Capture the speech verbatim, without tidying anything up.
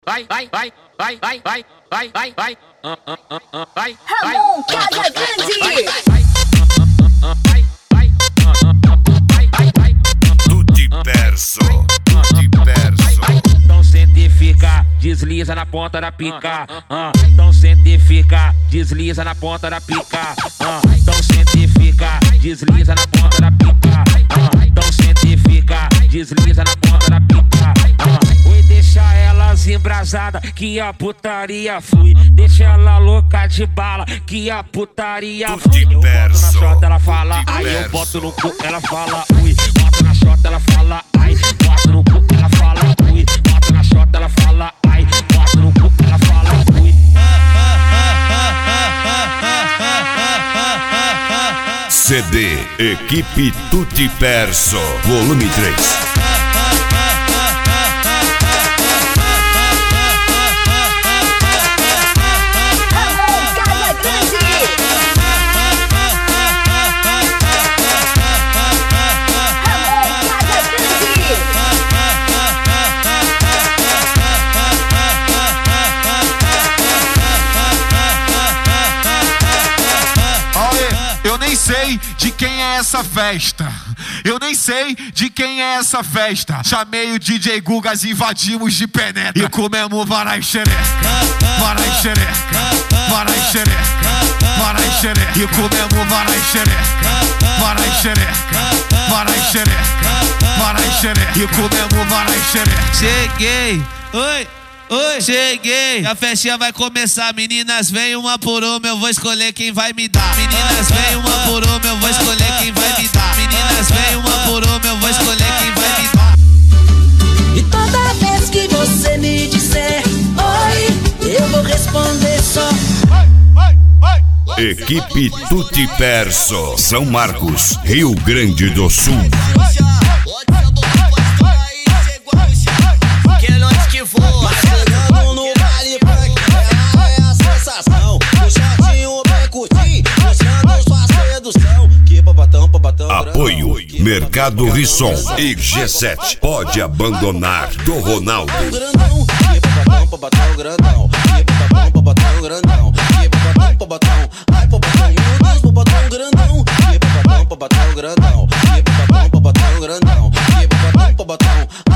vai, vai, vai, vai, vai, vai, vai, vai, vai, vai, Ramon Casagrande. Tutti perso, tutti perso. Então sente e fica, desliza na ponta da pica. Então sente e fica, desliza na ponta da pica. Então sente e fica, desliza na ponta da pica. Então sente e fica, desliza na ponta da pica. Oi, deixa elas embrasada que a putaria flui. Deixa ela louca de bala que a putaria flui. Eu boto na chota, ela fala ai. Eu boto no cu, ela fala ui. Boto na chota, ela fala ai. Boto no cu, ela fala ui. Boto na chota, ela fala ai. Boto no cu, ela fala ui. C D Equipe Tutti Perso, volume três. Eu nem sei de quem é essa festa. Eu nem sei de quem é essa festa. Chamei o D J Gugas, invadimos de penetra e comemos varai xereca, varai xereca, varai xereca, varai xereca. E comemos varai xereca, varai xereca, varai xereca, varai xereca. E comemos varai xereca. Cheguei, oi. Oi, cheguei, a festinha vai começar. Meninas, vem uma por uma, eu vou escolher quem vai me dar. Meninas, vem uma por uma, eu vou escolher quem vai me dar. Meninas, vem uma por uma, eu vou escolher quem vai me dar. E toda vez que você me disser oi, eu vou responder só. Equipe Tutti Perso, São Marcos, Rio Grande do Sul. Apoio Mercado Risson e G sete. Pode abandonar do Ronaldo. grandão,